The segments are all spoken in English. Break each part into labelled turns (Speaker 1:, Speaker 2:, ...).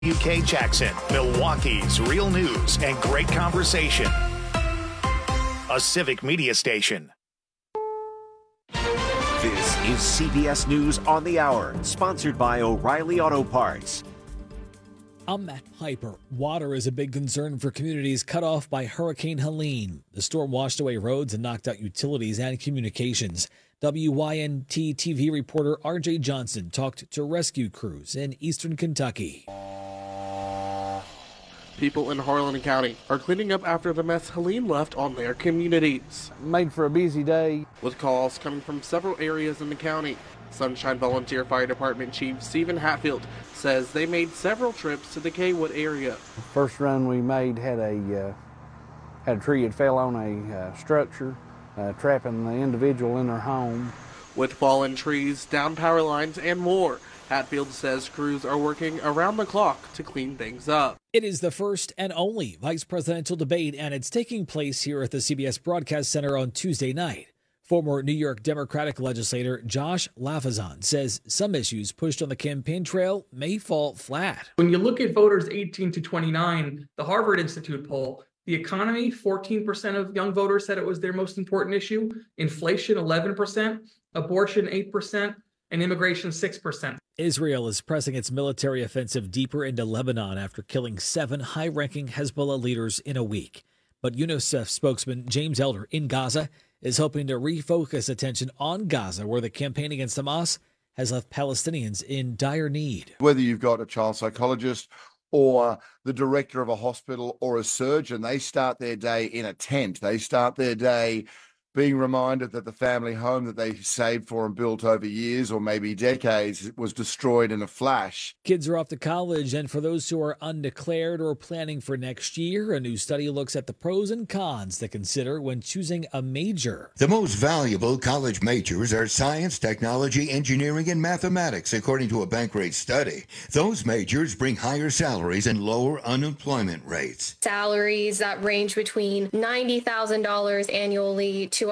Speaker 1: UK Jackson, Milwaukee's real news and great conversation. A civic media station.
Speaker 2: This is CBS News on the Hour, sponsored by O'Reilly Auto Parts.
Speaker 3: I'm Matt Piper. Water is a big concern for communities cut off by Hurricane Helene. The storm washed away roads and knocked out utilities and communications. WYNT TV reporter RJ Johnson talked to rescue crews in eastern Kentucky.
Speaker 4: People in Harlan County are cleaning up after the mess Helene left on their communities.
Speaker 5: Made for a busy day.
Speaker 4: With calls coming from several areas in the county. Sunshine Volunteer Fire Department Chief Stephen Hatfield says they made several trips to the Kaywood area.
Speaker 5: First run we made had a tree that fell on a structure, trapping the individual in their home.
Speaker 4: With fallen trees, down power lines, and more, Hatfield says crews are working around the clock to clean things up.
Speaker 3: It is the first and only vice presidential debate, and it's taking place here at the CBS Broadcast Center on Tuesday night. Former New York Democratic legislator Josh Lafazan says some issues pushed on the campaign trail may fall flat.
Speaker 6: When you look at voters 18 to 29, the Harvard Institute poll, the economy, 14% of young voters said it was their most important issue. Inflation, 11%. Abortion, 8%. And immigration, 6%.
Speaker 3: Israel is pressing its military offensive deeper into Lebanon after killing 7 high-ranking Hezbollah leaders in a week. But UNICEF spokesman James Elder in Gaza is hoping to refocus attention on Gaza, where the campaign against Hamas has left Palestinians in dire need.
Speaker 7: Whether you've got a child psychologist or the director of a hospital or a surgeon, they start their day in a tent. They start their day being reminded that the family home that they saved for and built over years or maybe decades was destroyed in a flash.
Speaker 3: Kids are off to college, and for those who are undeclared or planning for next year, a new study looks at the pros and cons to consider when choosing a major.
Speaker 8: The most valuable college majors are science, technology, engineering, and mathematics, according to a Bankrate study. Those majors bring higher salaries and lower unemployment rates.
Speaker 9: Salaries that range between $90,000 annually to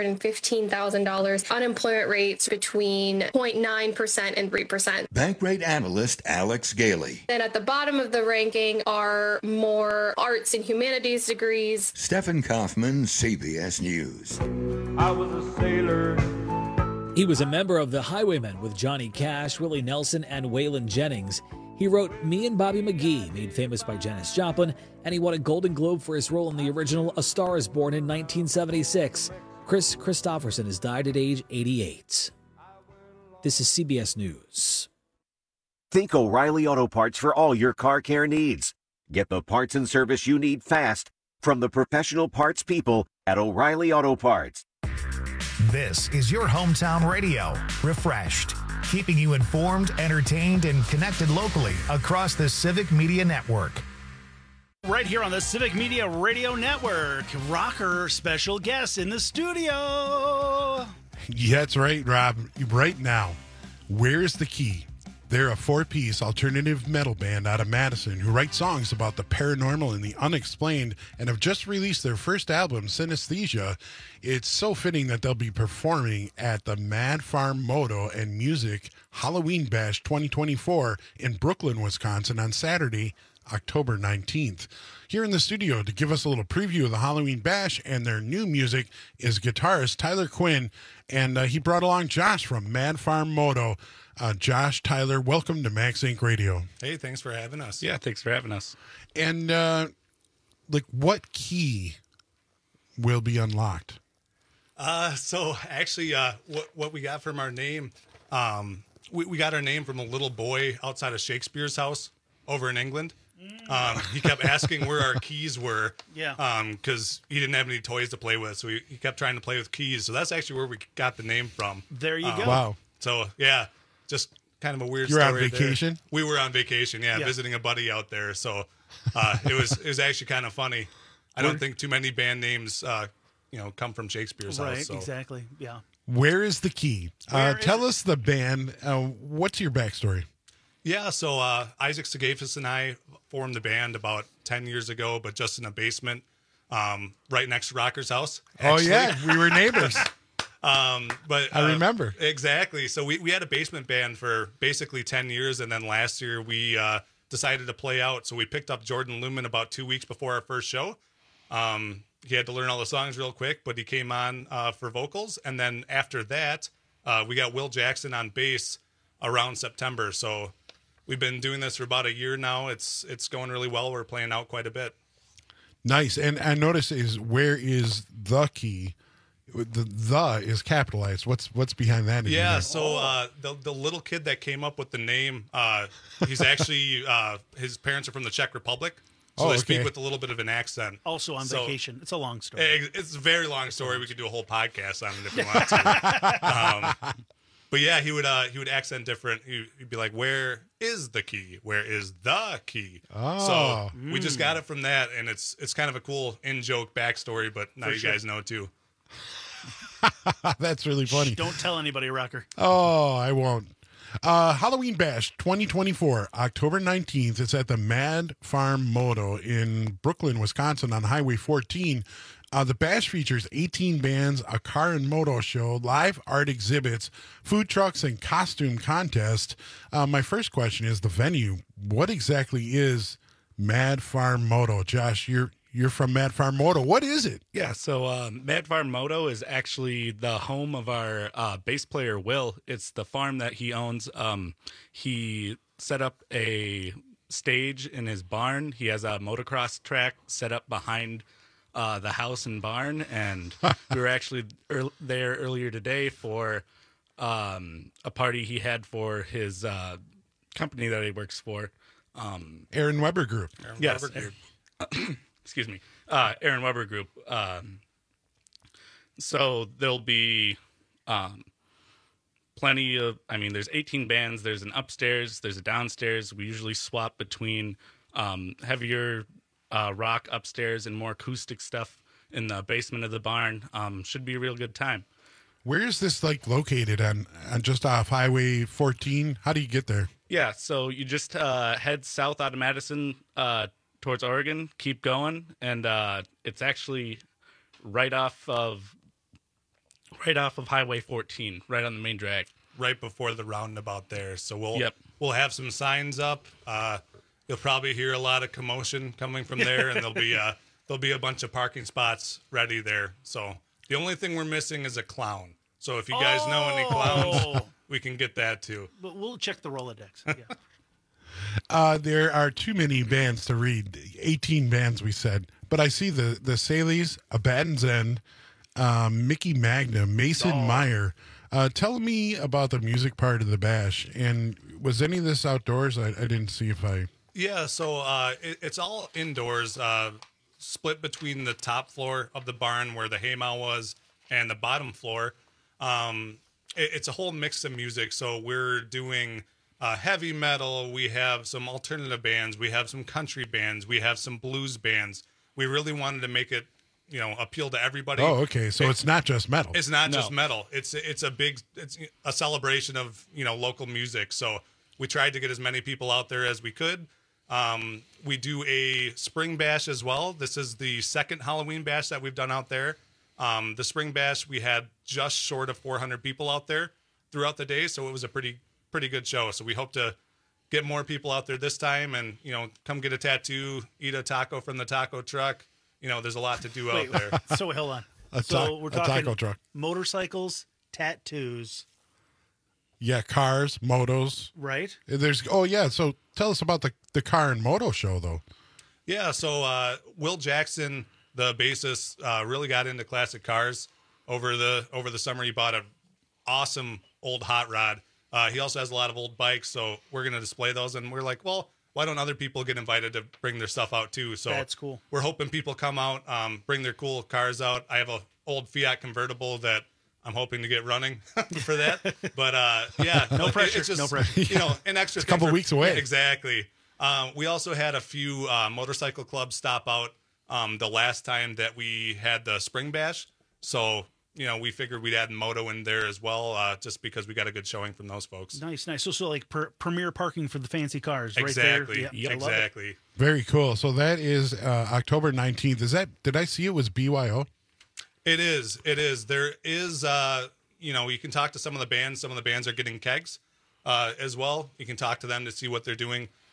Speaker 9: $115,000. Unemployment rates between 0.9% and 3%.
Speaker 8: Bankrate analyst Alex Gailey.
Speaker 9: Then at the bottom of the ranking are more arts and humanities degrees.
Speaker 8: Stephen Kaufman, CBS News.
Speaker 10: I was a sailor.
Speaker 3: He was a member of the Highwaymen with Johnny Cash, Willie Nelson, and Waylon Jennings. He wrote Me and Bobby McGee, made famous by Janis Joplin, and he won a Golden Globe for his role in the original A Star is Born in 1976. Chris Christopherson has died at age 88. This is CBS News.
Speaker 2: Think O'Reilly Auto Parts for all your car care needs. Get the parts and service you need fast from the professional parts people at O'Reilly Auto Parts.
Speaker 1: This is your hometown radio, Refreshed, keeping you informed, entertained, and connected locally across the Civic Media Network.
Speaker 11: Right here on the Civic Media Radio Network, rocker special guest in the studio.
Speaker 12: Yeah, that's right, Rob. Right now, Where's the Key? They're a 4-piece alternative metal band out of Madison who write songs about the paranormal and the unexplained and have just released their first album, Synesthesia. It's so fitting that they'll be performing at the Mad Farm Moto and Music Halloween Bash 2024 in Brooklyn, Wisconsin on Saturday, October 19th. Here in the studio to give us a little preview of the Halloween Bash and their new music is guitarist Tyler Quinn, and he brought along Josh from Mad Farm Moto. Josh, Tyler, welcome to Max Inc. Radio.
Speaker 13: Hey, thanks for having us.
Speaker 14: Yeah, thanks for having us.
Speaker 12: And, what key will be unlocked?
Speaker 13: So actually, what we got from our name, we got our name from a little boy outside of Shakespeare's house over in England. He kept asking where our keys were.
Speaker 11: Yeah.
Speaker 13: Because he didn't have any toys to play with, so he kept trying to play with keys. So that's actually where we got the name from.
Speaker 11: There you go.
Speaker 12: Wow.
Speaker 13: So, yeah, just kind of a weird
Speaker 12: You're
Speaker 13: story.
Speaker 12: on vacation?
Speaker 13: There. We were on vacation, yeah, visiting a buddy out there. So it was actually kind of funny. I don't think too many band names, come from Shakespeare's house.
Speaker 11: Right,
Speaker 13: So.
Speaker 11: exactly, yeah.
Speaker 12: Where is the Key? Tell us the band. What's your backstory?
Speaker 13: Yeah, so Isaac Sagafis and I formed the band about 10 years ago, but just in a basement right next to Rocker's house. Actually.
Speaker 12: Oh, yeah, we were neighbors.
Speaker 13: But
Speaker 12: I remember.
Speaker 13: Exactly. So we had a basement band for basically 10 years, and then last year we decided to play out. So we picked up Jordan Lumen about 2 weeks before our first show. He had to learn all the songs real quick, but he came on for vocals. And then after that, we got Will Jackson on bass around September. So we've been doing this for about a year now. It's going really well. We're playing out quite a bit.
Speaker 12: Nice. And I notice is where is the key? The is capitalized. What's behind that?
Speaker 13: Yeah, so the little kid that came up with the name, he's actually his parents are from the Czech Republic, so they speak with a little bit of an accent.
Speaker 11: Also on vacation. It's a long story.
Speaker 13: It's a very long story. We could do a whole podcast on it if we want to. But yeah, he would accent different. He'd be like, "Where is the key? Where is the key?"
Speaker 12: Oh.
Speaker 13: So we just got it from that, and it's kind of a cool in-joke backstory. But now you guys know it too.
Speaker 12: That's really funny.
Speaker 11: Don't tell anybody, Rocker.
Speaker 12: Oh, I won't. Halloween Bash 2024, October 19th. It's at the Mad Farm Moto in Brooklyn, Wisconsin on Highway 14. The bash features 18 bands, a car and moto show, live art exhibits, food trucks, and costume contest. My first question is the venue. What exactly is Mad Farm Moto? Josh, you're from Mad Farm Moto. What is it?
Speaker 14: Yeah, so Mad Farm Moto is actually the home of our bass player, Will. It's the farm that he owns. He set up a stage in his barn. He has a motocross track set up behind the house and barn, and we were actually there earlier today for a party he had for his company that he works for.
Speaker 12: Aaron Weber Group.
Speaker 14: Yes. Excuse me, Aaron Weber Group. So there'll be plenty of, there's 18 bands. There's an upstairs, there's a downstairs. We usually swap between heavier rock upstairs and more acoustic stuff in the basement of the barn. Should be a real good time.
Speaker 12: Where is this located on just off Highway 14? How do you get there?
Speaker 14: Yeah, so you just head south out of Madison towards Oregon, keep going, and it's actually right off of Highway 14, right on the main drag,
Speaker 13: right before the roundabout there. So we'll have some signs up. You'll probably hear a lot of commotion coming from there, and there'll be a bunch of parking spots ready there. So the only thing we're missing is a clown. So if you guys know any clowns, we can get that too.
Speaker 11: But we'll check the Rolodex. Yeah.
Speaker 12: There are too many bands to read. 18 bands, we said. But I see the Saleys, Abaddon's End, Mickey Magna, Mason Meyer. Tell me about the music part of the bash. And was any of this outdoors? I didn't see if I...
Speaker 13: Yeah, so it's all indoors, split between the top floor of the barn where the haymow was and the bottom floor. It's a whole mix of music. So we're doing... heavy metal, we have some alternative bands, we have some country bands, we have some blues bands. We really wanted to make it, appeal to everybody.
Speaker 12: Oh, okay. So it's not just metal.
Speaker 13: It's not just metal. It's a celebration of, local music. So we tried to get as many people out there as we could. We do a spring bash as well. This is the second Halloween bash that we've done out there. The spring bash, we had just short of 400 people out there throughout the day. So it was a pretty good show. So we hope to get more people out there this time and, come get a tattoo, eat a taco from the taco truck. There's a lot to do out there.
Speaker 11: So hold on. We're talking
Speaker 12: taco truck.
Speaker 11: Motorcycles, tattoos.
Speaker 12: Yeah, cars, motos.
Speaker 11: Right.
Speaker 12: So tell us about the car and moto show, though.
Speaker 13: Yeah, so Will Jackson, the bassist, really got into classic cars over the summer. He bought an awesome old hot rod. He also has a lot of old bikes, so we're going to display those. And we're like, well, why don't other people get invited to bring their stuff out too? So
Speaker 11: that's cool.
Speaker 13: We're hoping people come out, bring their cool cars out. I have an old Fiat convertible that I'm hoping to get running for that. But yeah,
Speaker 11: no pressure.
Speaker 13: It's just,
Speaker 11: no pressure.
Speaker 13: An extra.
Speaker 12: It's a couple weeks away.
Speaker 13: Exactly. We also had a few motorcycle clubs stop out the last time that we had the spring bash. So we figured we'd add moto in there as well, just because we got a good showing from those folks.
Speaker 11: Nice. So like premier parking for the fancy cars,
Speaker 13: exactly.
Speaker 11: Right there.
Speaker 13: Yep, exactly.
Speaker 12: Very cool. So that is October 19th. Did I see it was BYO?
Speaker 13: It is. There is, you can talk to some of the bands. Some of the bands are getting kegs as well. You can talk to them to see what they're doing.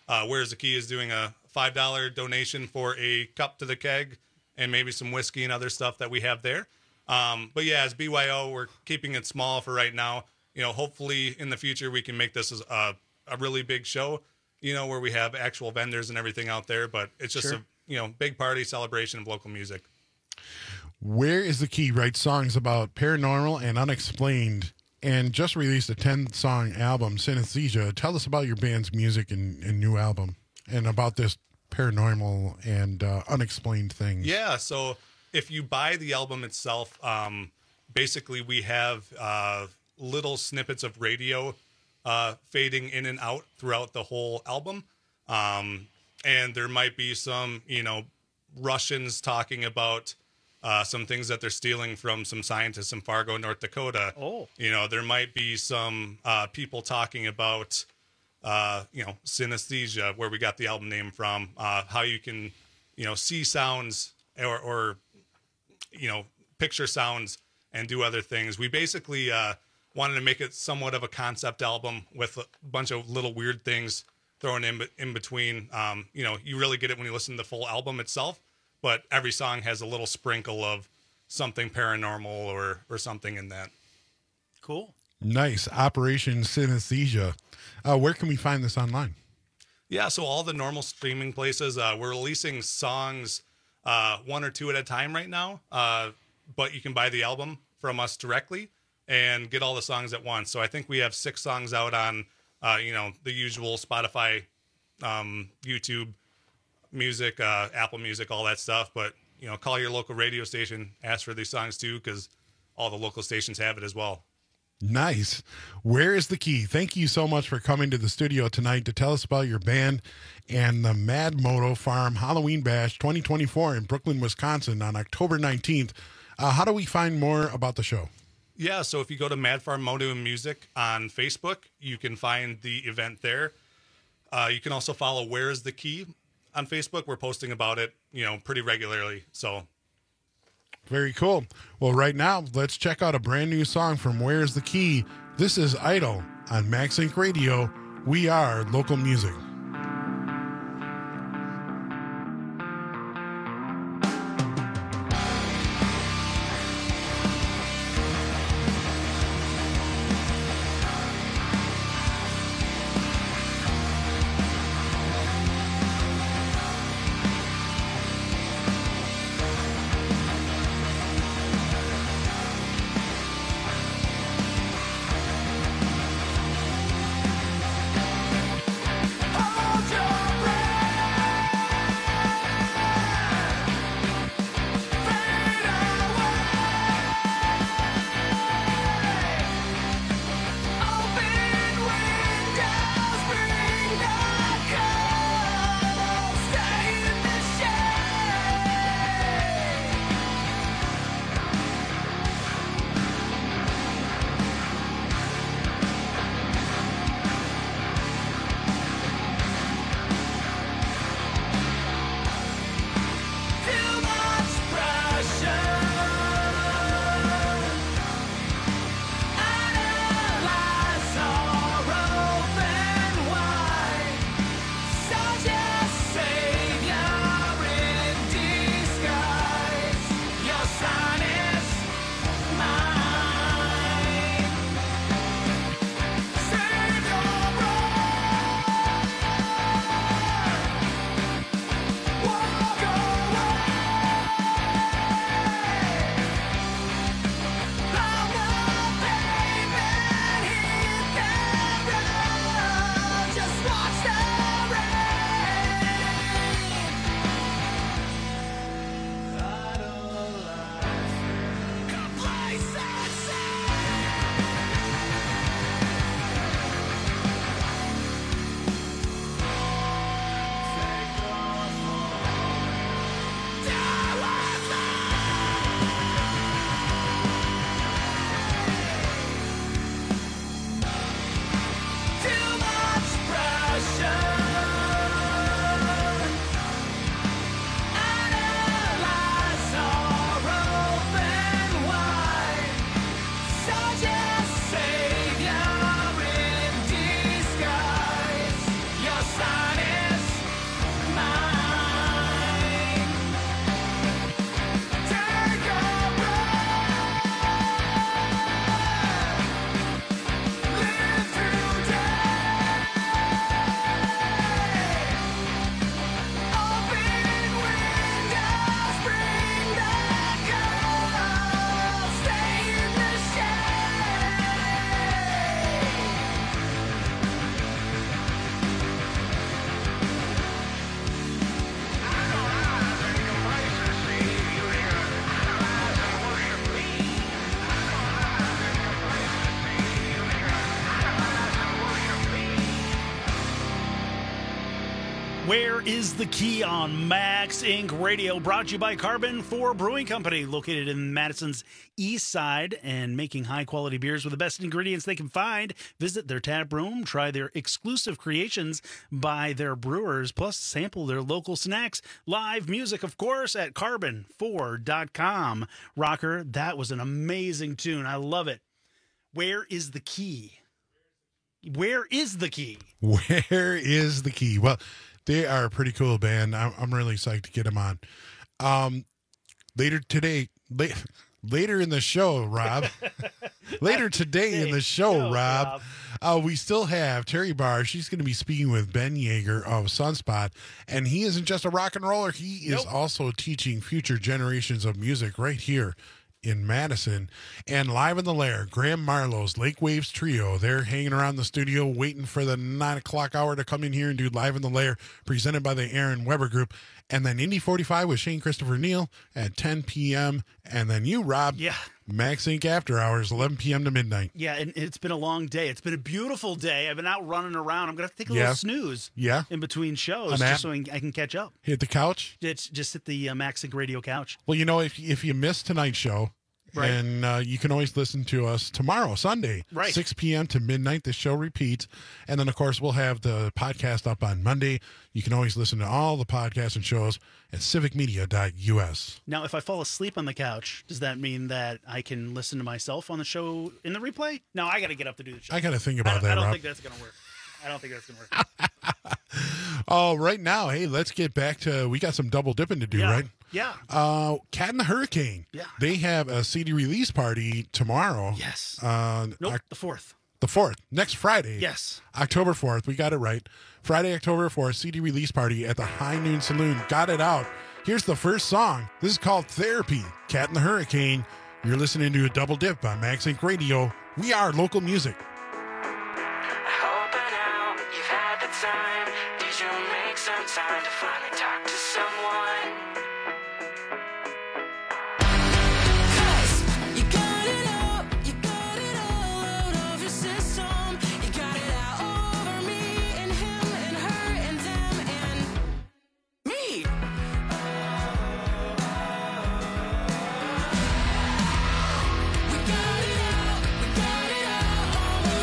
Speaker 13: Where's the Key is doing a $5 donation for a cup to the keg and maybe some whiskey and other stuff that we have there. But yeah, as BYO, we're keeping it small for right now. Hopefully in the future we can make this as a really big show, where we have actual vendors and everything out there. But it's just a big party celebration of local music.
Speaker 12: Where is the Key writes songs about paranormal and unexplained, and just released a 10-song album, Synesthesia. Tell us about your band's music and new album, and about this paranormal and unexplained things.
Speaker 13: Yeah, so if you buy the album itself, basically we have little snippets of radio fading in and out throughout the whole album. And there might be some, Russians talking about some things that they're stealing from some scientists in Fargo, North Dakota. There might be some people talking about, synesthesia, where we got the album name from, how you can, see sounds or picture sounds and do other things. We basically wanted to make it somewhat of a concept album with a bunch of little weird things thrown in between. You really get it when you listen to the full album itself, but every song has a little sprinkle of something paranormal or something in that.
Speaker 11: Cool.
Speaker 12: Nice. Operation Synesthesia. Where can we find this online?
Speaker 13: Yeah, so all the normal streaming places. We're releasing songs 1 or 2 at a time right now, but you can buy the album from us directly and get all the songs at once. So I think we have 6 songs out on, the usual Spotify, YouTube Music, Apple Music, all that stuff. But, call your local radio station, ask for these songs too, because all the local stations have it as well.
Speaker 12: Nice. Where is the Key? Thank you so much for coming to the studio tonight to tell us about your band and the Mad Moto Farm Halloween Bash 2024 in Brooklyn, Wisconsin on October 19th. How do we find more about the show?
Speaker 13: Yeah, so if you go to Mad Farm Moto and Music on Facebook, you can find the event there. You can also follow Where's the Key on Facebook. We're posting about it, pretty regularly. So
Speaker 12: very cool. Well, right now, let's check out a brand new song from Where's the Key. This is Idol on Max Inc. Radio. We are local music.
Speaker 15: Oh!
Speaker 11: is the Key on Max Inc. Radio, brought to you by Carbon 4 Brewing Company, located in Madison's east side and making high-quality beers with the best ingredients they can find. Visit their tap room, try their exclusive creations by their brewers, plus sample their local snacks. Live music, of course, at carbon4.com. Rocker, that was an amazing tune. I love it. Where is the key? Where is the key?
Speaker 12: Where is the key? Well, they are a pretty cool band. I'm really psyched to get them on. Later in the show, Rob. Later today in the show, Rob. We still have Terry Barr. She's going to be speaking with Ben Yeager of Sunspot. And he isn't just a rock and roller. He is also teaching future generations of music right here in Madison. And live in the lair, Graham Marlowe's Lake Waves Trio. They're hanging around the studio waiting for the 9 o'clock hour to come in here and do Live in the Lair, presented by the Aaron Weber Group. And then Indy 45 with Shane Christopher Neal at 10 p.m. And then you, Rob.
Speaker 11: Yeah.
Speaker 12: Max Inc. After Hours, 11 p.m. to midnight.
Speaker 11: Yeah, and it's been a long day. It's been a beautiful day. I've been out running around. I'm going to take a little snooze in between shows just so I can catch up.
Speaker 12: Hit the couch?
Speaker 11: Just hit the Max Inc. Radio couch.
Speaker 12: Well, you know, if you missed tonight's show, right. And you can always listen to us tomorrow, Sunday, 6 p.m. to midnight. The show repeats. And then, of course, we'll have the podcast up on Monday. You can always listen to all the podcasts and shows at civicmedia.us.
Speaker 11: Now, if I fall asleep on the couch, does that mean that I can listen to myself on the show in the replay? No, I got to get up to do the show.
Speaker 12: I got to think about that,
Speaker 11: I don't
Speaker 12: Rob.
Speaker 11: think that's going to work. I don't think that's going to work.
Speaker 12: Oh, right now, hey, let's get back to, we got some double dipping to do, right?
Speaker 11: Yeah.
Speaker 12: Cat and the Hurricane.
Speaker 11: Yeah.
Speaker 12: They have a CD release party tomorrow.
Speaker 11: Yes.
Speaker 12: The
Speaker 11: 4th.
Speaker 12: The 4th. Next Friday.
Speaker 11: Yes.
Speaker 12: October 4th. We got it right. Friday, October 4th, CD release party at the High Noon Saloon. Got it out. Here's the first song. This is called Therapy. Cat and the Hurricane. You're listening to a double dip on Max Inc. Radio. We are local music.
Speaker 15: Time to finally talk to someone. 'Cause you got it all out of your system. You got it out over me and him and her and them and me. We got it out over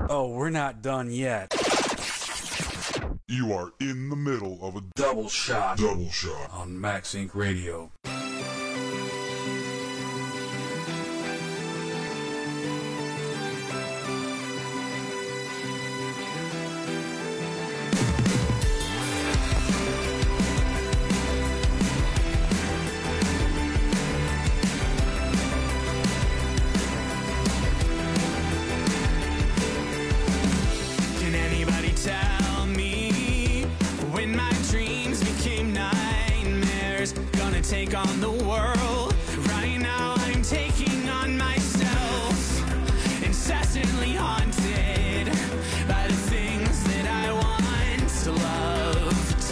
Speaker 16: Oh, we're not done yet.
Speaker 17: You are in the middle of a
Speaker 16: Double shot.
Speaker 17: Double shot.
Speaker 16: On Max Inc. Radio.
Speaker 15: Can anybody tell me when my dreams became nightmares? Gonna take on the world. Right now I'm taking on myself. Incessantly haunted by the things that I once loved.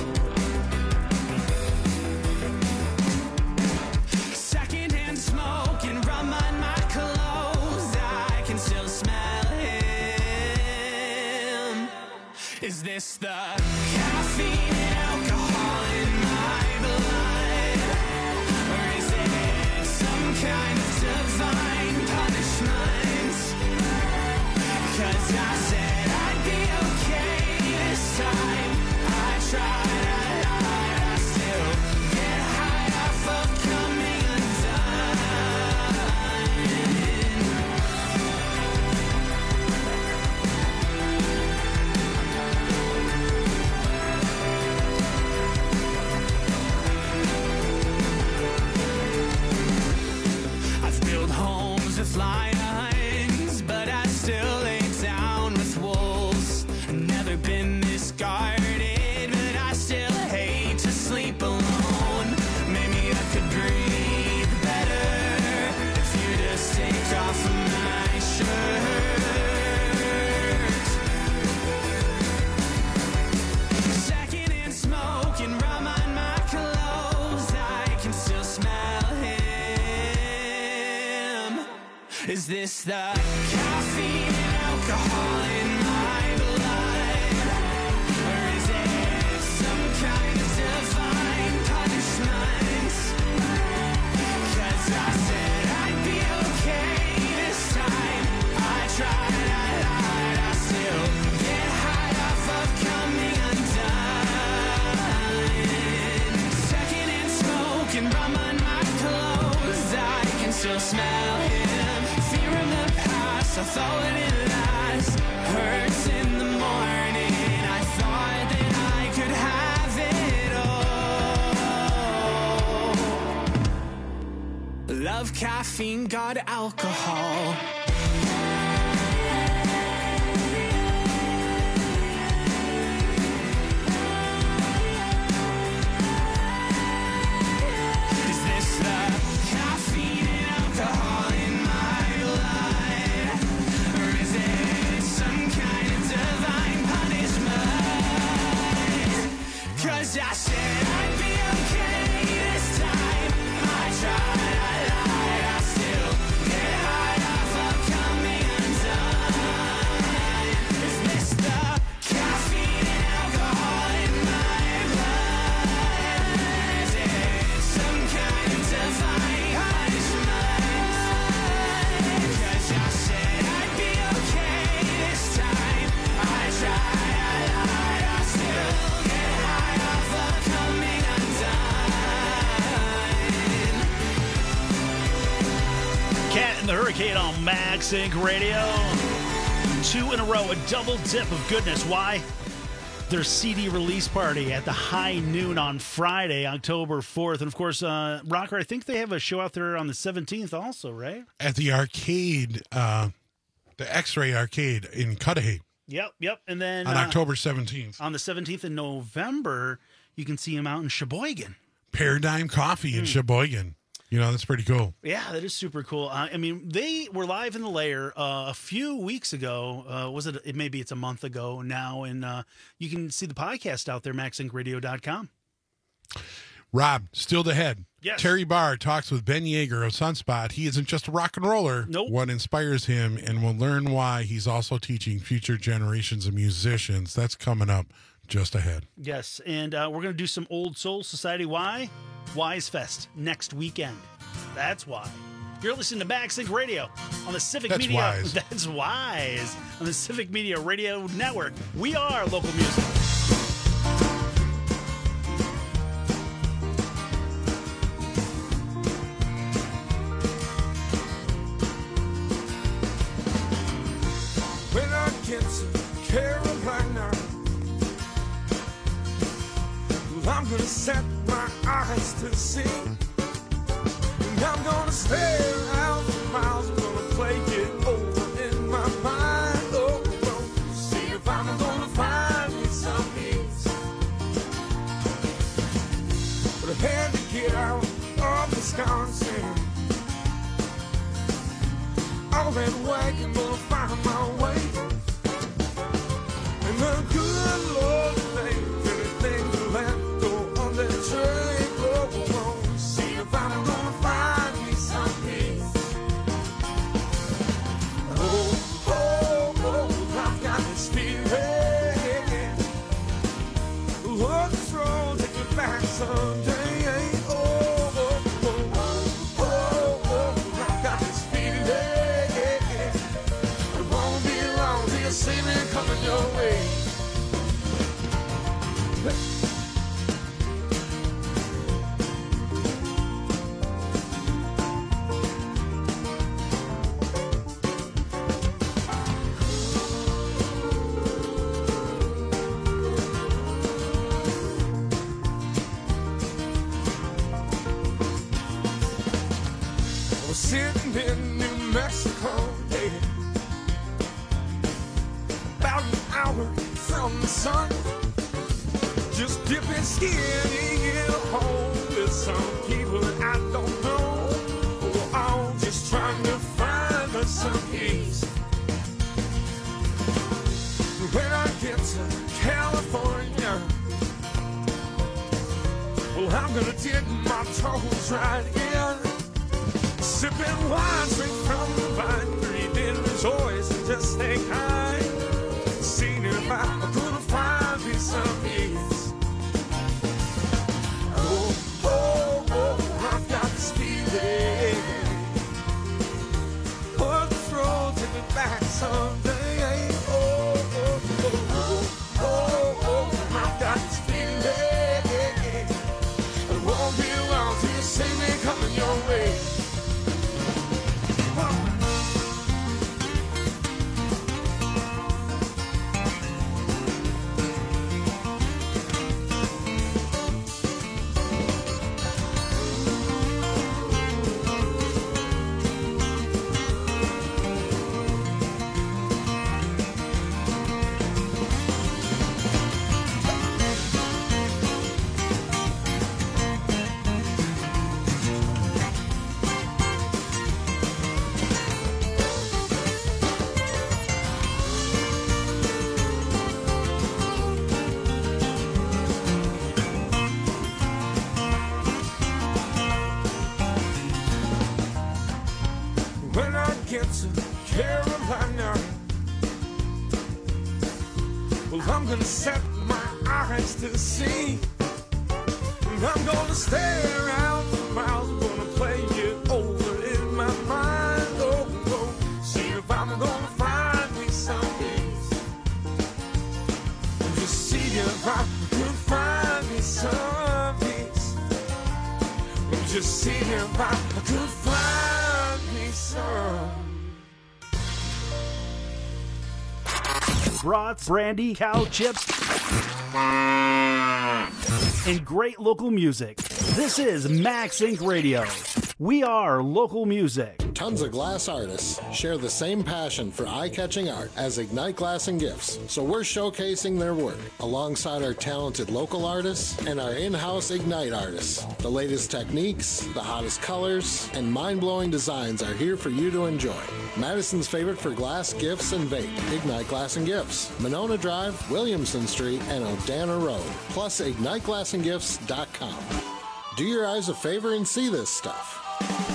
Speaker 15: Secondhand smoke and rum on my clothes. I can still smell him. Is this the caffeine and alcohol in my blood? Or is it some kind of divine punishment? 'Cause I said I'd be okay this time. I tried, I lied, I still get high off of coming I've built homes with lions, but I still lay down with wolves. Never been this guarded, but I still hate to sleep alone. Maybe I could breathe better if you just take off my shirt. Secondhand smoke and rum on my clothes. I can still smell him. Is this the caffeine and alcohol in my blood? Or is it some kind of divine punishment? 'Cause I said I'd be okay this time. I tried, I lied, I still get high off of coming undone. Secondhand smoke and rum on my clothes. I can still smell him. Fear of the past, I thought it last. Hurts in the morning. I thought that I could have it all. Love caffeine, got alcohol. Is this the caffeine and alcohol in my blood? Or is it some kind of divine punishment? 'Cause I said I'd be okay this time. I tried, I lied, I still get high off of coming undone. Is this the caffeine and alcohol in my blood? Is it some kind of divine punishment? 'Cause I said I'd be okay this time. I tried, I lied, I still get high off of coming undone.
Speaker 11: Cat and the Hurricane on Max Inc. Radio. 2 in a row, a double dip of goodness. Why? Their CD release party at the High Noon on Friday, October 4th. And of course, Rocker, I think they have a show out there on the 17th also, right?
Speaker 12: At the arcade, the X-Ray Arcade in Cudahy
Speaker 11: Yep. And then
Speaker 12: on October 17th.
Speaker 11: on the 17th of November, you can see him out in Sheboygan.
Speaker 12: Paradigm Coffee in Sheboygan. You know, that's pretty cool.
Speaker 11: Yeah, that is super cool. I mean, they were live in the lair a few weeks ago. Maybe it's a month ago now, and you can see the podcast out there, maxincradio.com.
Speaker 12: Rob, still the head.
Speaker 11: Yes.
Speaker 12: Terry Barr talks with Ben Yeager of Sunspot. He isn't just a rock and roller.
Speaker 11: Nope.
Speaker 12: What inspires him, and we'll learn why he's also teaching future generations of musicians. That's coming up just ahead.
Speaker 11: Yes, and we're going to do some Old Soul Society. Why? Wise Fest next weekend. That's why. You're listening to MagSync Radio on the Civic
Speaker 12: That's
Speaker 11: Media.
Speaker 12: wise.
Speaker 11: That's wise. On the Civic Media Radio Network. We are local music.
Speaker 18: When I get to Carolina, I'm gonna set my eyes to see. And I'm gonna stay around for miles. I'm gonna play it over in my mind. Oh, oh, see if I'm gonna find me some peace. But I had to get out of Wisconsin. All that wagon gonna find my way. And the good Lord thinks anything to let go on that train. Oh, oh, oh. See if I'm gonna find me some peace. Oh, oh, oh, I've got this feeling. Lord, this road take me back someday. Oh, oh, oh, oh, oh, oh, I've got this feeling. It won't be long till you see me coming your way. I was sitting in New Mexico, yeah, about an hour from the sun, just dipping skin in a hole with some people that I don't know. Oh, I'm just trying to find us some peace. When I get to California, well, I'm gonna dip my toes right in. Sipping wine straight from the vine, breathing rejoice and just stay kind. Seeing if I could find me some peace. Oh, oh, oh, I've got this feeling. But this road take me back someday. Oh, oh, oh, oh, oh, oh, I've got this feeling. It won't be long till you see me coming your way. When I get to Carolina, well, I'm gonna set my eyes to see. And I'm gonna stay around for miles. I'm gonna play it over in my mind. Oh, oh, see if I'm gonna find me some peace. And just see if I could find me some peace. And just see if I could find me some.
Speaker 11: Brats, brandy, cow chips, and great local music. This is MagSync Radio. We are local music.
Speaker 19: Tons of glass artists share the same passion for eye-catching art as Ignite Glass and Gifts, so we're showcasing their work alongside our talented local artists and our in-house Ignite artists. The latest techniques, the hottest colors, and mind-blowing designs are here for you to enjoy. Madison's favorite for glass, gifts, and vape, Ignite Glass and Gifts, Monona Drive, Williamson Street, and Odana Road, plus IgniteGlassandGifts.com. Do your eyes a favor and see this stuff.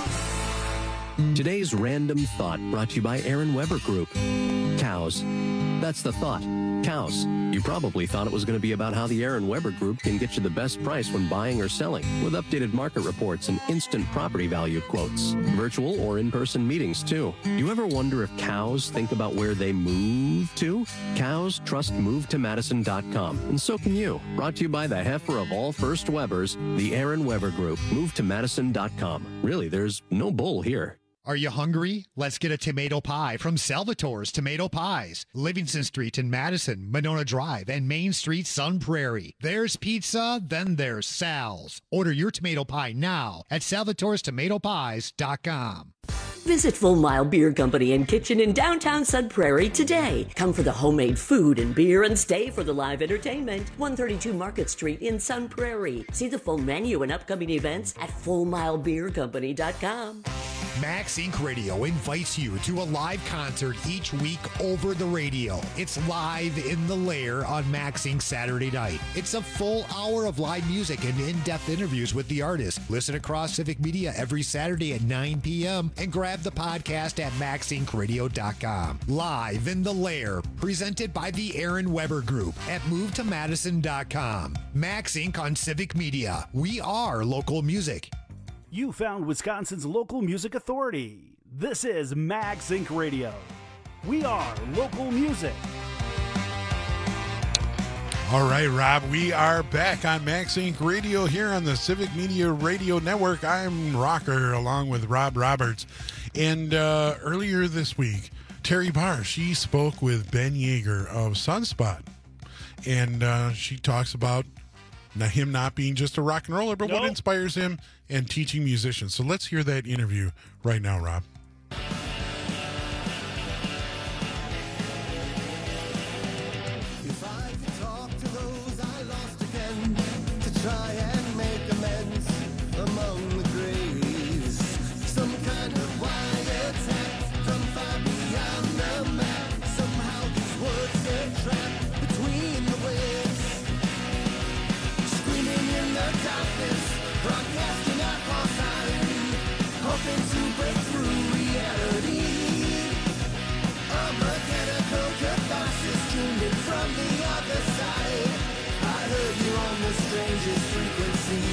Speaker 20: Today's Random Thought brought to you by Aaron Weber Group. Cows. That's the thought. Cows. You probably thought it was going to be about how the Aaron Weber Group can get you the best price when buying or selling, with updated market reports and instant property value quotes. Virtual or in-person meetings, too. You ever wonder if cows think about where they move to? Cows trust MoveToMadison.com, and so can you. Brought to you by the heifer of all first Webers, the Aaron Weber Group. MoveToMadison.com. Really, there's no bull here.
Speaker 21: Are you hungry? Let's get a tomato pie from Salvatore's Tomato Pies. Livingston Street in Madison, Monona Drive, and Main Street, Sun Prairie. There's pizza, then there's Sal's. Order your tomato pie now at salvatorestomatopies.com.
Speaker 22: Visit Full Mile Beer Company and Kitchen in downtown Sun Prairie today. Come for the homemade food and beer and stay for the live entertainment. 132 Market Street in Sun Prairie. See the full menu and upcoming events at fullmilebeercompany.com.
Speaker 21: Max Inc. Radio invites you to a live concert each week over the radio. It's Live in the Lair on Max Inc. Saturday night. It's a full hour of live music and in-depth interviews with the artist. Listen across Civic Media every Saturday at 9 p.m. and grab the podcast at maxincradio.com. Live in the Lair, presented by the Aaron Weber Group at movetomadison.com. Max Inc. on Civic Media. We are local music.
Speaker 11: You found Wisconsin's local music authority. This is Max Inc. Radio. We are local music.
Speaker 12: All right, Rob, we are back on Max Inc. Radio here on the Civic Media Radio Network. I'm Rocker along with Rob Roberts. And earlier this week, Terry Barr, she spoke with Ben Yeager of Sunspot. And she talks about him not being just a rock and roller, but what inspires him and teaching musicians. So let's hear that interview right now, Rob.
Speaker 18: If I could talk to those I lost again, to try and make amends among the graves, some kind of wiretap from far beyond the map. Somehow these words get trapped between the waves, screaming in the darkness, broadcasting our false irony, hoping to break through reality. A mechanical catharsis tuned in from the other side. I heard you on the strangest frequency.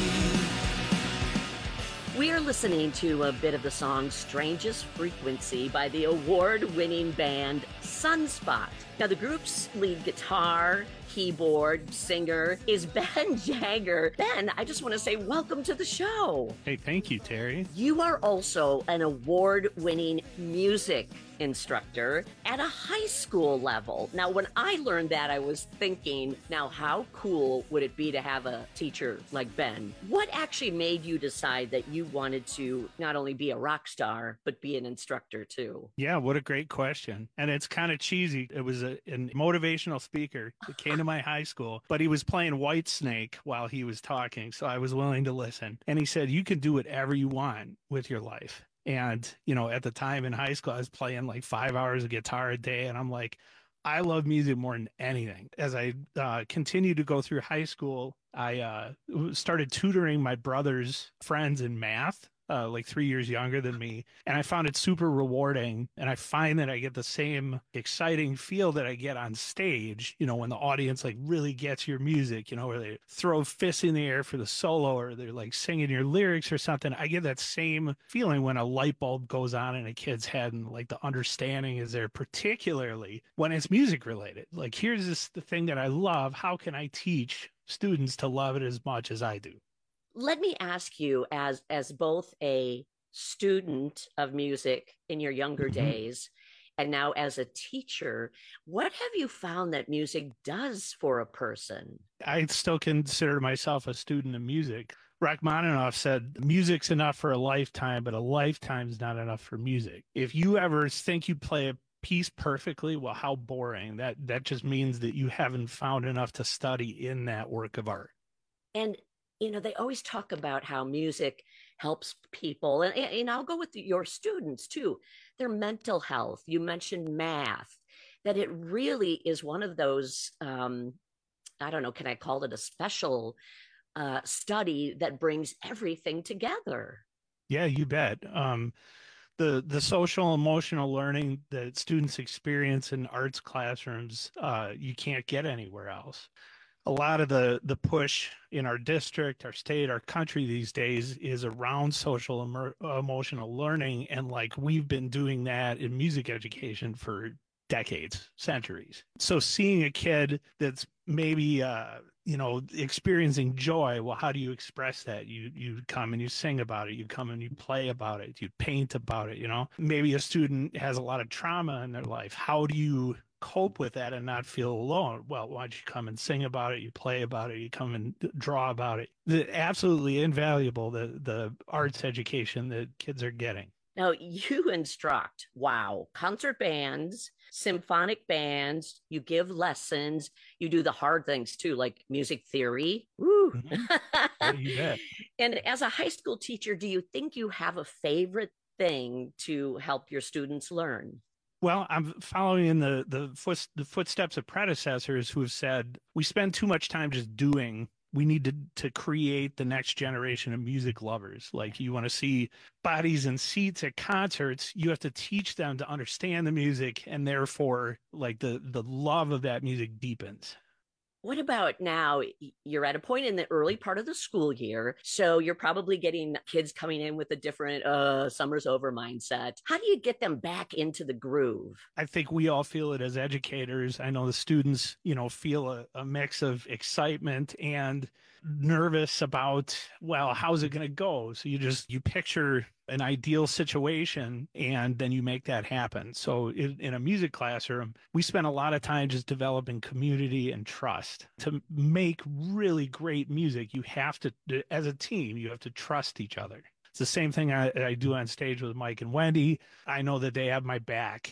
Speaker 22: We are listening to a bit of the song Strangest Frequency by the award-winning band Sunspot. Now, the group's lead guitar, keyboard, singer is Ben Jagger. Ben, I just want to say welcome to the show.
Speaker 23: Hey, thank you, Terry.
Speaker 22: You are also an award-winning music instructor at a high school level. Now, when I learned that, I was thinking, now how cool would it be to have a teacher like Ben? What actually made you decide that you wanted to not only be a rock star, but be an instructor too?
Speaker 23: Yeah, what a great question. And it's kind of cheesy. It was a motivational speaker that came to my high school, but he was playing Whitesnake while he was talking. So I was willing to listen. And he said, you can do whatever you want with your life. And, you know, at the time in high school, I was playing like 5 hours of guitar a day. And I'm like, I love music more than anything. As I continued to go through high school, I started tutoring my brother's friends in math. Like 3 years younger than me. And I found it super rewarding. And I find that I get the same exciting feel that I get on stage, you know, when the audience like really gets your music, you know, where they throw fists in the air for the solo or they're like singing your lyrics or something. I get that same feeling when a light bulb goes on in a kid's head and like the understanding is there, particularly when it's music related. Like, here's the thing that I love. How can I teach students to love it as much as I do?
Speaker 22: Let me ask you, as both a student of music in your younger days and now as a teacher, what have you found that music does for a person?
Speaker 23: I still consider myself a student of music. Rachmaninoff said, music's enough for a lifetime, but a lifetime's not enough for music. If you ever think you play a piece perfectly, well, how boring. That just means that you haven't found enough to study in that work of art.
Speaker 22: And you know, they always talk about how music helps people. And I'll go with your students too, their mental health. You mentioned math, that it really is one of those, I don't know, can I call it a special study that brings everything together?
Speaker 23: Yeah, you bet. The social emotional learning that students experience in arts classrooms, you can't get anywhere else. A lot of the push in our district, our state, our country these days is around social emotional learning. And like we've been doing that in music education for decades, centuries. So seeing a kid that's maybe, experiencing joy, well, how do you express that? You come and you sing about it. You come and you play about it. You paint about it, Maybe a student has a lot of trauma in their life. How do you cope with that and not feel alone? Well, why don't you come and sing about it? You play about it. You come and draw about it. Absolutely invaluable, the arts education that kids are getting.
Speaker 22: Now, you instruct, concert bands, symphonic bands, you give lessons, you do the hard things too, like music theory. Woo.
Speaker 23: Yeah, you bet.
Speaker 22: And as a high school teacher, do you think you have a favorite thing to help your students learn?
Speaker 23: Well, I'm following in the footsteps of predecessors who have said, we spend too much time just doing. We need to create the next generation of music lovers. Like, you want to see bodies and seats at concerts, you have to teach them to understand the music, and therefore, like, the love of that music deepens.
Speaker 22: What about now? You're at a point in the early part of the school year, so you're probably getting kids coming in with a different summer's over mindset. How do you get them back into the groove?
Speaker 23: I think we all feel it as educators. I know the students, feel a mix of excitement and nervous about, well, how's it going to go? So you picture an ideal situation and then you make that happen. So in a music classroom, we spend a lot of time just developing community and trust. To make really great music, you have to, as a team, you have to trust each other. It's the same thing I do on stage with Mike and Wendy. I know that they have my back,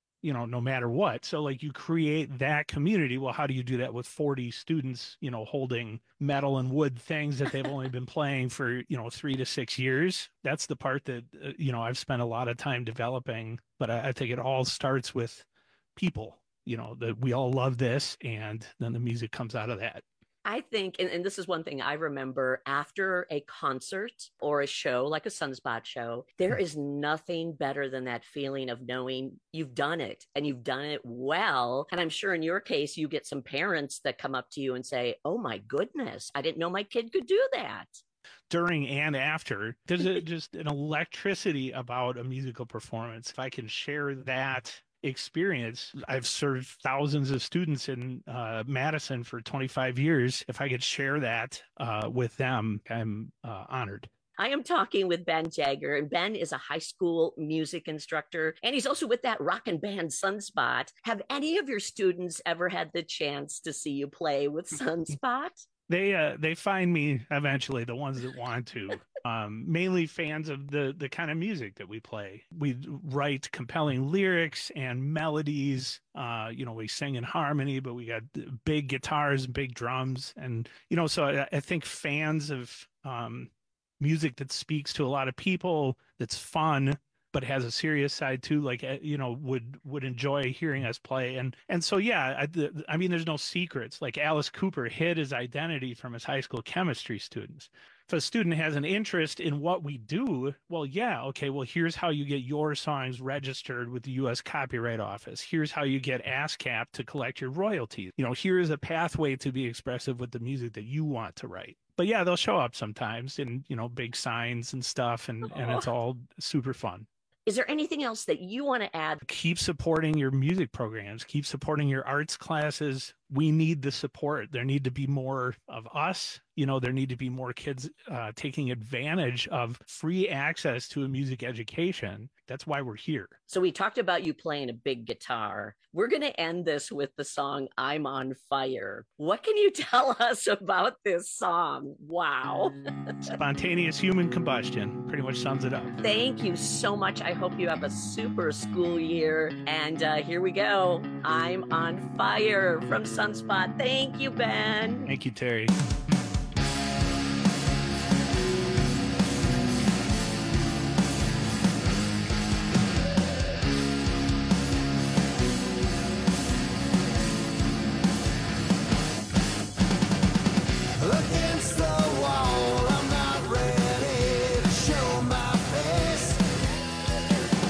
Speaker 23: no matter what. So like, you create that community. Well, how do you do that with 40 students, holding metal and wood things that they've only been playing for, 3 to 6 years? That's the part that, I've spent a lot of time developing, but I think it all starts with people, that we all love this, and then the music comes out of that.
Speaker 22: I think, and this is one thing I remember, after a concert or a show like a Sunspot show, there is nothing better than that feeling of knowing you've done it and you've done it well. And I'm sure in your case, you get some parents that come up to you and say, oh my goodness, I didn't know my kid could do that.
Speaker 23: During and after, there's just an electricity about a musical performance. If I can share that experience, I've served thousands of students in Madison for 25 years. If I could share that with them, I'm honored.
Speaker 22: I am talking with Ben Jagger, and Ben is a high school music instructor, and he's also with that rockin' band Sunspot. Have any of your students ever had the chance to see you play with Sunspot?
Speaker 23: They find me eventually, the ones that want to. Mainly fans of the kind of music that we play. We write compelling lyrics and melodies. We sing in harmony, but we got big guitars and big drums. And, so I think fans of music that speaks to a lot of people, that's fun, but has a serious side too, like, would enjoy hearing us play. And so, yeah, I mean, there's no secrets. Like, Alice Cooper hid his identity from his high school chemistry students. If a student has an interest in what we do, well, yeah, okay, well, here's how you get your songs registered with the U.S. Copyright Office. Here's how you get ASCAP to collect your royalties. Here is a pathway to be expressive with the music that you want to write. But yeah, they'll show up sometimes in, big signs and stuff, and it's all super fun.
Speaker 22: Is there anything else that you want to add?
Speaker 23: Keep supporting your music programs. Keep supporting your arts classes. We need the support. There need to be more of us. There need to be more kids taking advantage of free access to a music education. That's why we're here.
Speaker 22: So we talked about you playing a big guitar. We're going to end this with the song I'm on Fire. What can you tell us about this song? Wow.
Speaker 23: Spontaneous human combustion pretty much sums it up.
Speaker 22: Thank you so much. I hope you have a super school year. And here we go. I'm on Fire from Sunspot. Thank you, Ben.
Speaker 23: Thank you, Terry.
Speaker 15: Against the wall, I'm not ready to show my face.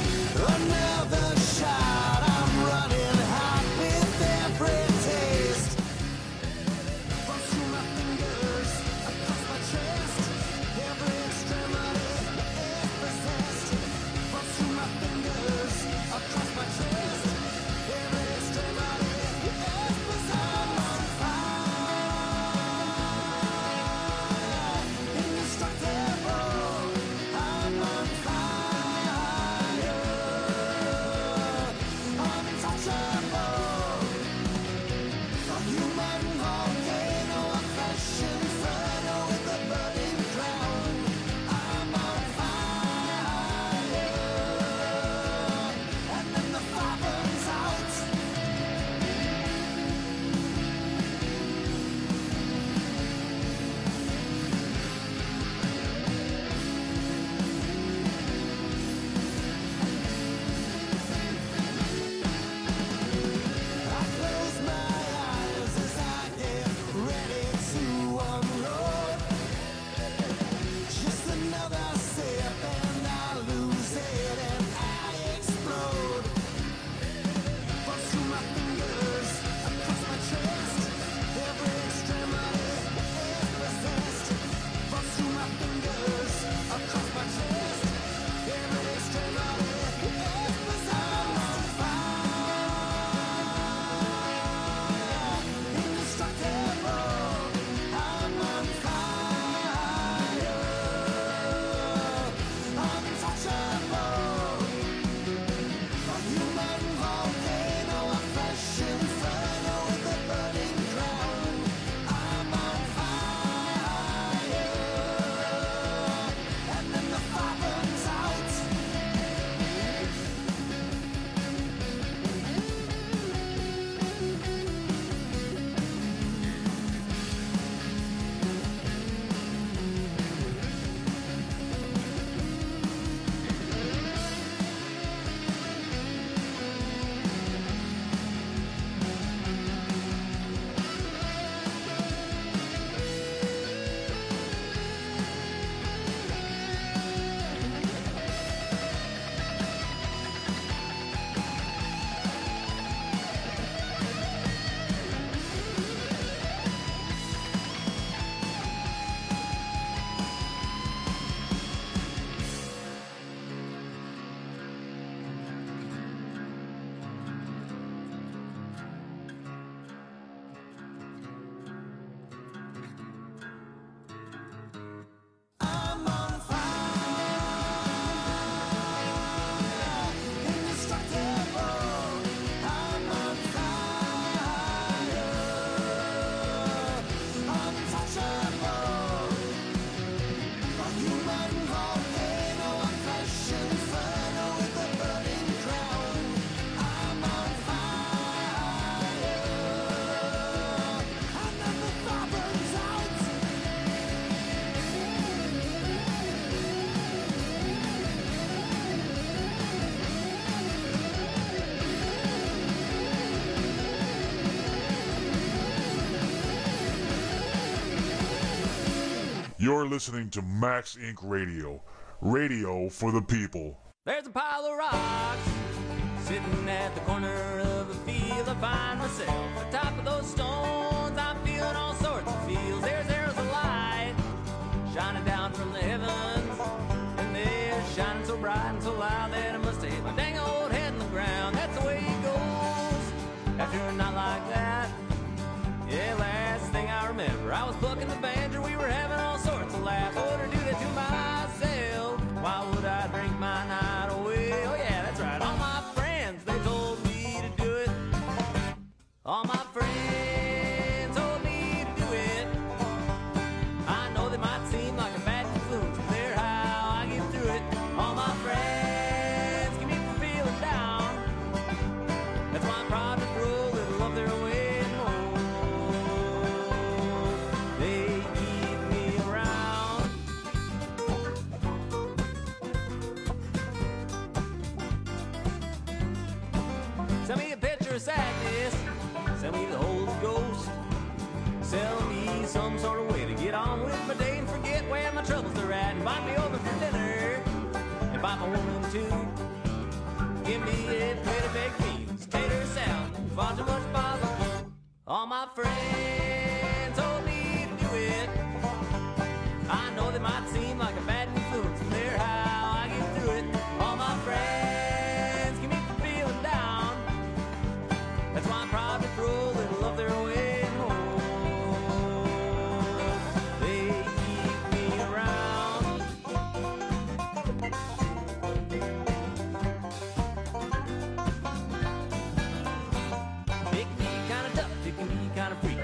Speaker 17: You're listening to Max Inc. Radio. Radio for the people.
Speaker 15: There's a pile of rocks sitting at the corner of a field. I find myself atop of those stones. I'm feeling all sorts of feels. There's arrows of light shining down from the heavens, and they're shining so bright and so loud that I must have hit my dang old head in the ground. That's the way it goes after a night like that. Yeah, last thing I remember, I was plucking the banjo. We were having all sorts of laughs. I wouldn't do that to myself. Why would I drink my night away? Oh yeah, that's right. All my friends, they told me to do it. All my friends told me to do it. I know they might seem like a bad influence, but they're how I get through it. All my friends keep me from feeling down. That's why I'm proud to throw a little of their way home. They keep me around. Send me a picture of sadness. Send me the Holy Ghost. Sell me some sort of way to get on with my day and forget where my troubles are at. Invite me over for dinner. Invite my woman too. Give me a plate of baked beans, tater salad, far too much bother. All my friends told me to do it. I know they might seem like a bad influence, but they're how I get through it. All my friends keep me from feeling down. That's why I'm proud to throw a little of their way home. They keep me around. It can be kind of tough, it can be kind of freaky.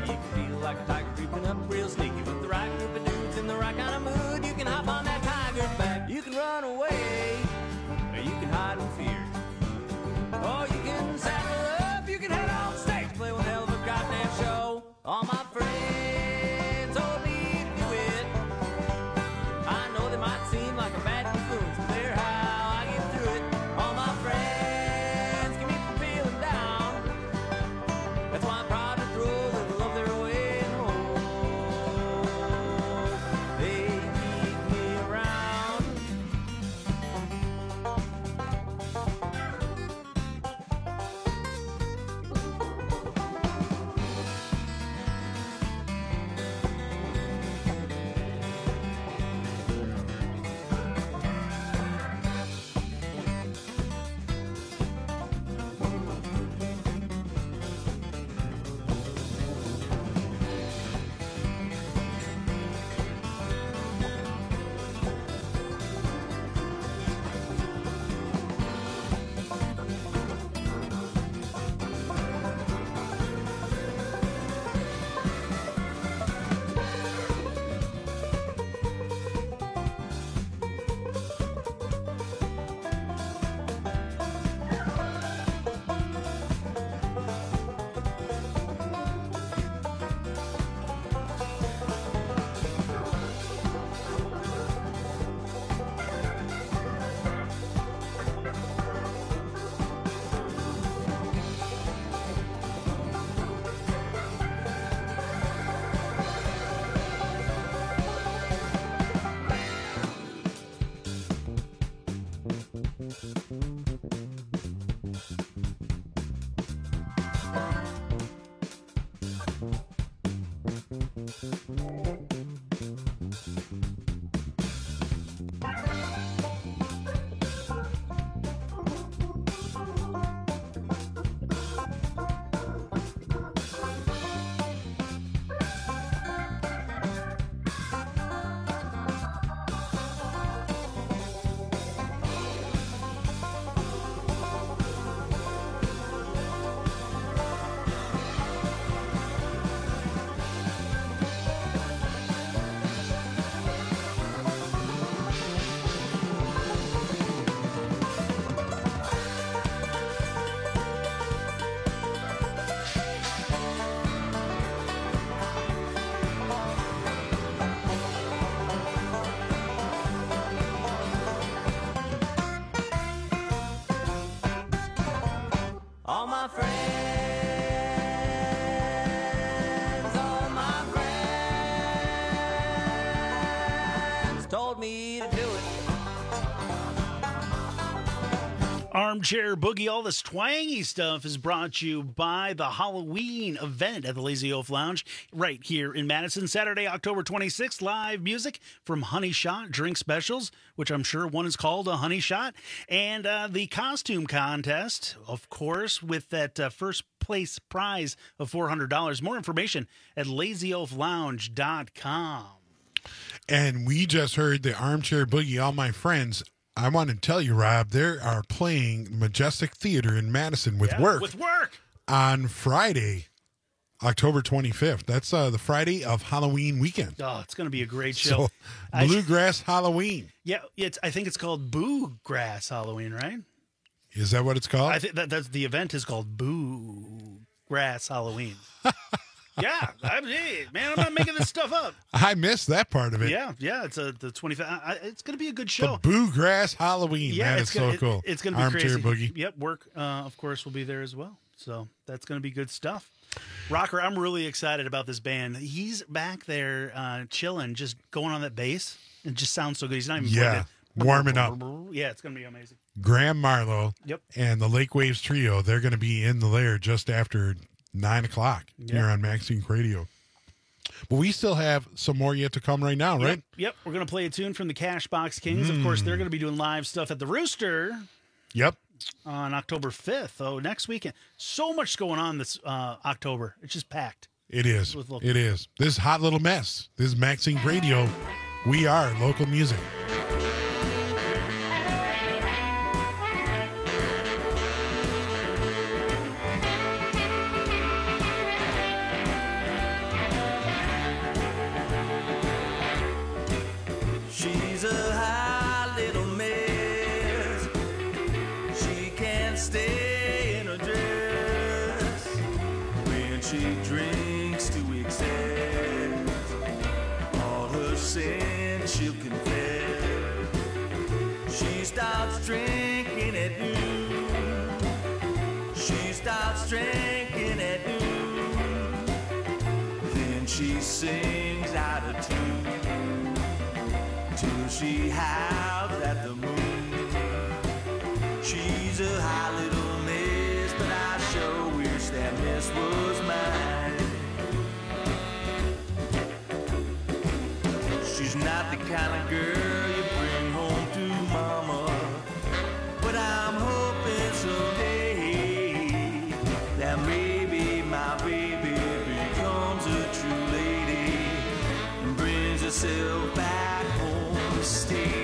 Speaker 11: Armchair Boogie, all this twangy stuff is brought to you by the Halloween event at the Lazy Oaf Lounge right here in Madison. Saturday, October 26th, live music from Honey Shot drink specials, which I'm sure one is called a Honey Shot, and the costume contest, of course, with that first place prize of $400. More information at lazyoaflounge.com.
Speaker 12: And we just heard the Armchair Boogie, all my friends. I want to tell you, Rob, they are playing Majestic Theater in Madison with Work.
Speaker 11: With Work!
Speaker 12: On Friday, October 25th. That's the Friday of Halloween weekend.
Speaker 11: Oh, it's going to be a great show.
Speaker 12: So, Bluegrass Halloween.
Speaker 11: Yeah, I think it's called Boo Grass Halloween, right?
Speaker 12: Is that what it's called?
Speaker 11: I think that's the event is called Boo Grass Halloween. Yeah, man, I'm not making this stuff up.
Speaker 12: I missed that part of it.
Speaker 11: Yeah, it's the 25th. It's going to be a good show.
Speaker 12: The Bluegrass Halloween.
Speaker 11: Yeah,
Speaker 12: that is so cool.
Speaker 11: It's going to be
Speaker 12: Armchair
Speaker 11: crazy.
Speaker 12: Boogie.
Speaker 11: Yep, Work, of course, will be there as well. So that's going to be good stuff. Rocker, I'm really excited about this band. He's back there chilling, just going on that bass. It just sounds so good. He's not even
Speaker 12: warming up.
Speaker 11: Yeah, it's going to be amazing.
Speaker 12: Graham Marlowe
Speaker 11: Yep.
Speaker 12: and the Lake Waves Trio, they're going to be in the lair just after 9 o'clock here on Max Inc. Radio. But we still have some more yet to come right now, right?
Speaker 11: Yep. We're going to play a tune from the Cashbox Kings. Of course, they're going to be doing live stuff at the Rooster.
Speaker 12: Yep.
Speaker 11: On October 5th. Oh, next weekend. So much going on this October. It's just packed.
Speaker 12: It is. It is. This hot little mess. This is Max Inc. Radio. We are local music.
Speaker 15: She's a high little mess. She can't stay in her dress when she drinks to excess. All her sins she'll confess. She starts drinking at noon. She starts drinking at noon. Then she sings out of tune till she howls at the moon. She's a high little miss, but I sure wish that miss was mine. She's not the kind of girl you bring home to mama, but I'm hoping someday that maybe my baby becomes a true lady and brings herself back home to stay.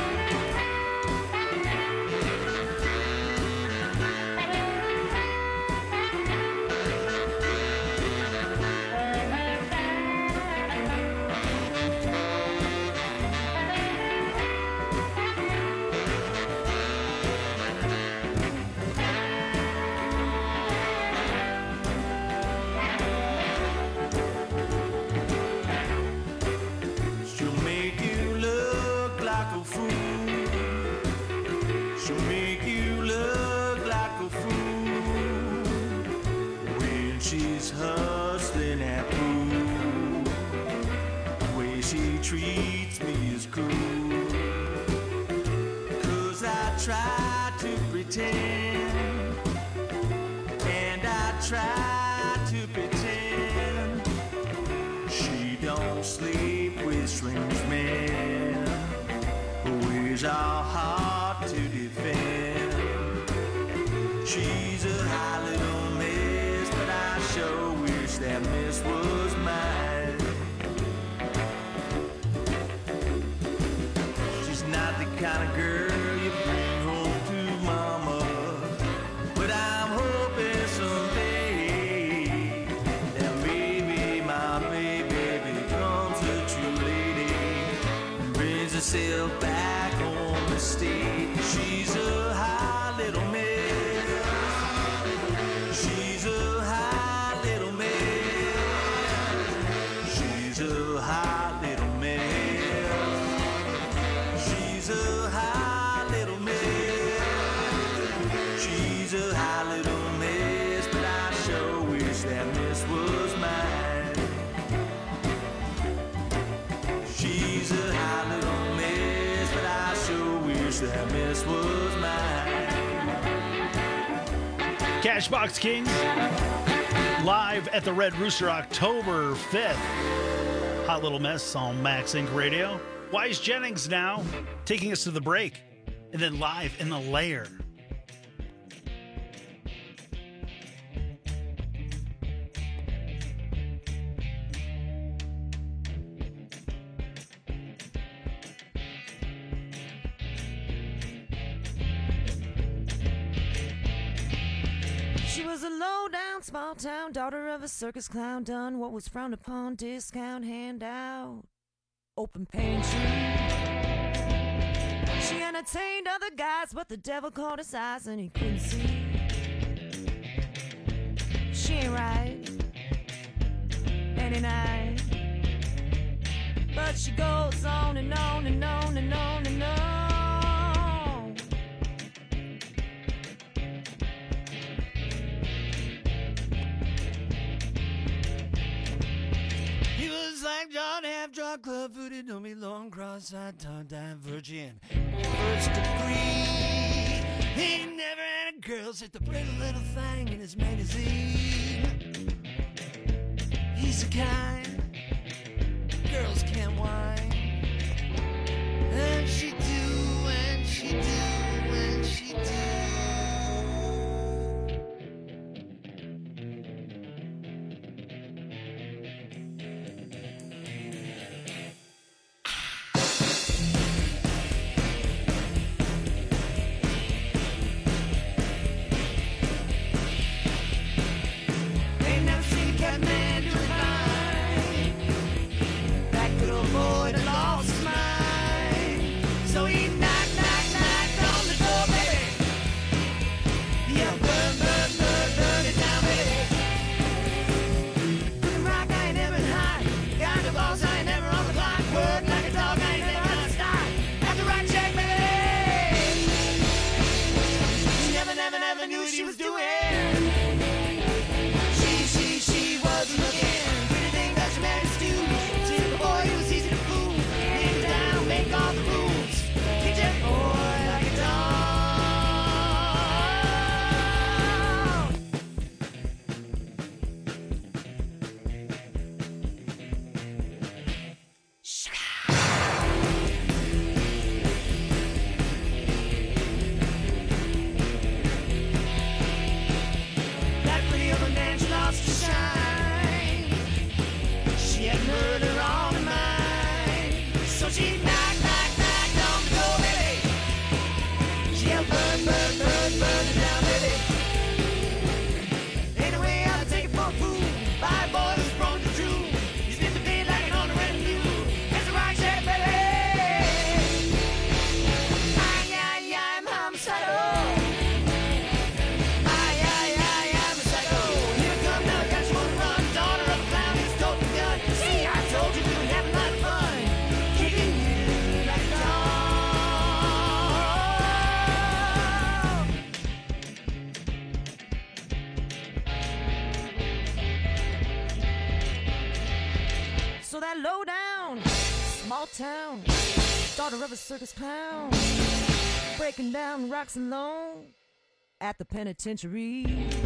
Speaker 15: She'll make you look like a fool. She'll make you look like a fool when she's hustling at pool. The way she treats me is cruel. 'Cause I try to pretend, and I try to pretend she don't sleep with strange men. Her ways are hard to defend. She's a high little miss, but I sure wish that miss was mine. She's not the kind of girl you bring home to mama, but I'm hoping someday that maybe my baby becomes a true lady and brings herself back home to stay. She's a high little miss. She's a high little miss. She's a high little miss. She's a high little miss. She's a high little miss, but I sure wish that miss was mine. She's a high little miss, but I sure wish that miss was mine.
Speaker 11: Cashbox Kings, live at the Red Rooster October 5th. Hot Little Mess on Max Inc. Radio. Wise Jennings now taking us to the break, and then live in the lair.
Speaker 4: She was a low-down, small-town daughter of a circus clown, done what was frowned upon, discount handout, open pantry. She entertained other guys, but the devil caught his eyes and he couldn't see. She ain't right any night, but she goes on and on and on and on and on.
Speaker 5: He was like John Half, drunk, club footed, don't be long, cross-eyed, tongue-tied, virgin. First degree. He never had a girl, sit the pretty little thing in his magazine. He's the kind girls can't whine. And she do, and she do, and she do. Ain't never seen a cat man do it fine. That good old boy that lost his mind. So he knocked, knocked, knocked on the door, baby. Yeah, burn, burn, burn, burn it down, baby. Cooking rock, I ain't never been high. Got the balls, I ain't never on the clock. Work like a dog, I ain't never on the stop. Have the right check, baby. She never, never, never knew what she was doing. She wasn't looking. Pretty thing that she married Stu. See the boy, he was easy to fool. Get him down, make all the rules. Get that boy like a That pretty old man, she lost her shine. She had murder on her mind. So she knocked, knocked, knocked on the door, baby. She yelled, burn, burn, burn, burn it down, baby. Ain't no way I'll take it for a fool. By a boy who's prone to true. You spit the beat like an on the red mule. It's a rock shack, baby. I'm homicidal. I'm a psycho. Here it comes now, got you on the run. Daughter of a clown who's told the gun. See, I told you we would have a lot of fun. Kicking you like a dog. So that low down, small town, daughter of a circus clown, breaking down rocks alone at the penitentiary.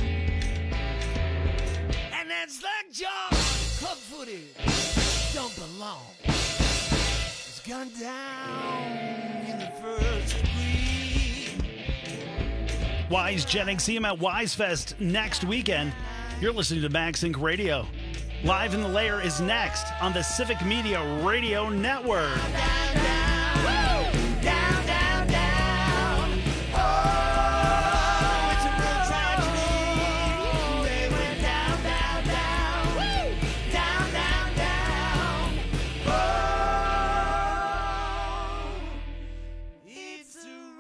Speaker 5: And that's like John, club-footed, don't belong. It's gone down in the first degree.
Speaker 11: Wise Jennings, see him at Wise Fest next weekend. You're listening to Max Inc. Radio. Live in the Lair is next on the Civic Media Radio Network.
Speaker 5: Down, down, down. Oh, it's a real tragedy. They went down, down, down. Down, down, down. Oh, it's a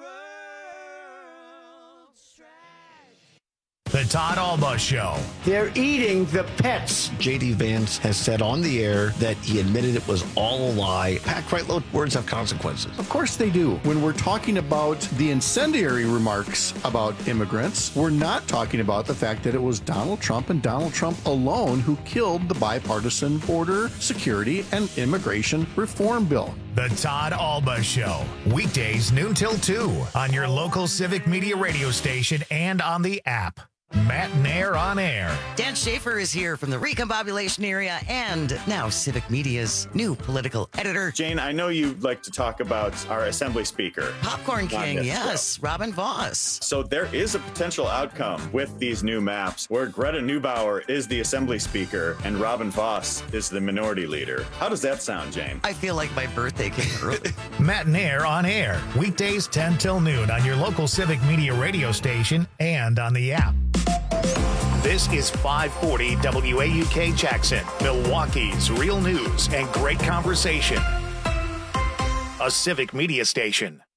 Speaker 5: world strike.
Speaker 1: The Todd Alba Show.
Speaker 6: They're eating the pets. J.D. Vance has said on the air that he admitted it was all a lie. Packed right low, words have consequences.
Speaker 24: Of course they do. When we're talking about the incendiary remarks about immigrants, we're not talking about the fact that it was Donald Trump and Donald Trump alone who killed the bipartisan border security and immigration reform bill.
Speaker 1: The Todd Alba Show. Weekdays noon till 2 on your local Civic Media radio station and on the app. Matt Nair on air.
Speaker 7: Dan Schaefer is here from the Recombobulation area and now Civic Media's new political editor.
Speaker 8: Jane, I know you like to talk about our Assembly Speaker.
Speaker 7: Popcorn King, yes, Robin Voss.
Speaker 8: So there is a potential outcome with these new maps where Greta Neubauer is the Assembly Speaker and Robin Voss is the Minority Leader. How does that sound, Jane?
Speaker 7: I feel like my birthday came early.
Speaker 1: Matt Nair on air. Weekdays 10 till noon on your local Civic Media radio station and on the app. This is 540 WAUK Jackson, Milwaukee's real news and great conversation. A Civic Media station.